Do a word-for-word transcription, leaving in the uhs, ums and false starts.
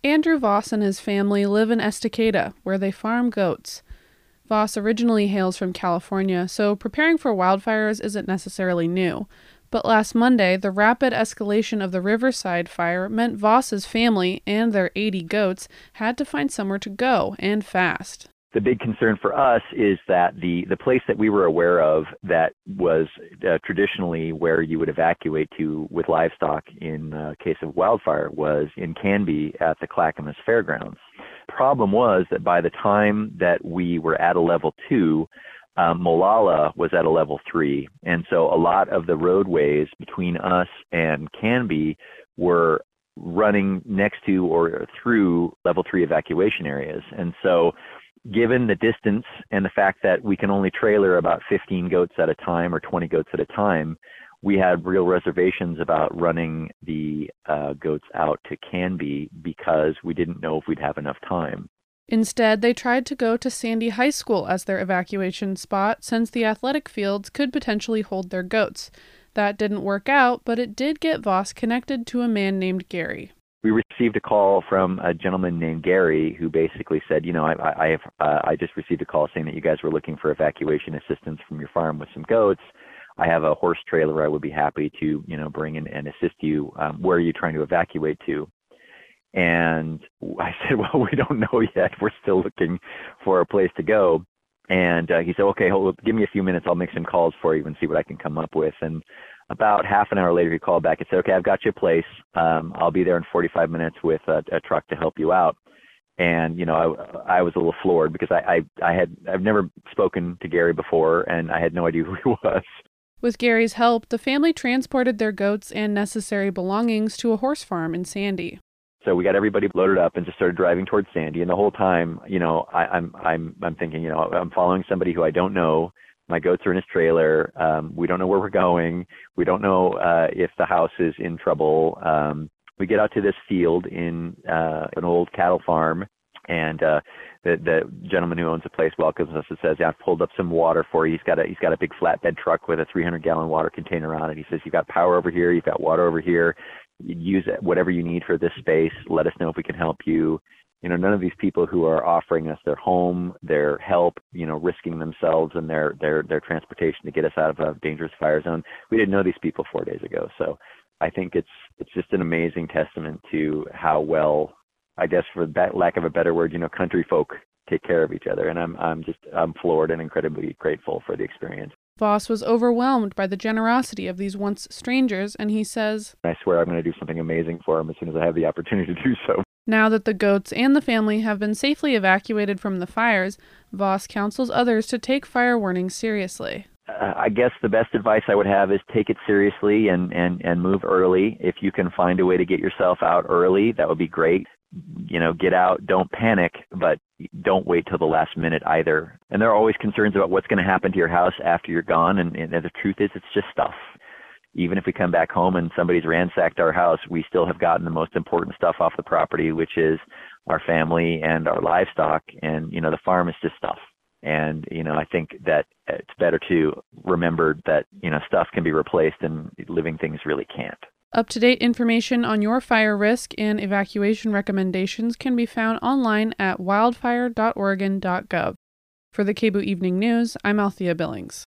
Andrew Voss and his family live in Estacada, where they farm goats. Voss originally hails from California, so preparing for wildfires isn't necessarily new. But last Monday, the rapid escalation of the Riverside fire meant Voss's family and their eighty goats had to find somewhere to go, and fast. The big concern for us is that the, the place that we were aware of that was uh, traditionally where you would evacuate to with livestock in uh, case of wildfire was in Canby at the Clackamas Fairgrounds. Problem was that by the time that we were at a level two, um, Molalla was at a level three. And so a lot of the roadways between us and Canby were running next to or through level three evacuation areas. And so given the distance and the fact that we can only trailer about fifteen goats at a time or twenty goats at a time, we had real reservations about running the uh, goats out to Canby because we didn't know if we'd have enough time. Instead, they tried to go to Sandy High School as their evacuation spot since the athletic fields could potentially hold their goats. That didn't work out, but it did get Voss connected to a man named Gary. We received a call from a gentleman named Gary who basically said, you know, I, I have uh, I just received a call saying that you guys were looking for evacuation assistance from your farm with some goats. I have a horse trailer I would be happy to, you know, bring in and assist you. Um, where are you trying to evacuate to? And I said, well, we don't know yet. We're still looking for a place to go. And uh, he said, okay, hold, give me a few minutes. I'll make some calls for you and see what I can come up with. And about half an hour later, he called back and said, okay, I've got you a place. Um, I'll be there in forty-five minutes with a, a truck to help you out. And, you know, I, I was a little floored because I, I, I had, I've never spoken to Gary before and I had no idea who he was. With Gary's help, the family transported their goats and necessary belongings to a horse farm in Sandy. So we got everybody loaded up and just started driving towards Sandy. And the whole time, you know, I, I'm, I'm, I'm thinking, you know, I'm following somebody who I don't know. My goats are in his trailer. Um, we don't know where we're going. We don't know uh, if the house is in trouble. Um, we get out to this field in uh, an old cattle farm, and uh, the, the gentleman who owns the place welcomes us and says, yeah, I've pulled up some water for you. He's got a he's got a big flatbed truck with a three hundred gallon water container on it. He says, you've got power over here. You've got water over here. Use it, whatever you need for this space. Let us know if we can help you. You know, none of these people who are offering us their home, their help, you know, risking themselves and their, their, their transportation to get us out of a dangerous fire zone. We didn't know these people four days ago. So I think it's, it's just an amazing testament to how well, I guess for that lack of a better word, you know, country folk take care of each other. And I'm, I'm just, I'm floored and incredibly grateful for the experience. Voss was overwhelmed by the generosity of these once strangers, and he says, I swear I'm going to do something amazing for them as soon as I have the opportunity to do so. Now that the goats and the family have been safely evacuated from the fires, Voss counsels others to take fire warnings seriously. Uh, I guess the best advice I would have is take it seriously and, and, and move early. If you can find a way to get yourself out early, that would be great. You know, get out, don't panic, but don't wait till the last minute either. And there are always concerns about what's going to happen to your house after you're gone. And, and the truth is, it's just stuff. Even if we come back home and somebody's ransacked our house, we still have gotten the most important stuff off the property, which is our family and our livestock. And, you know, the farm is just stuff. And, you know, I think that it's better to remember that, you know, stuff can be replaced and living things really can't. Up-to-date information on your fire risk and evacuation recommendations can be found online at wildfire dot oregon dot gov. For the KBOO Evening News, I'm Althea Billings.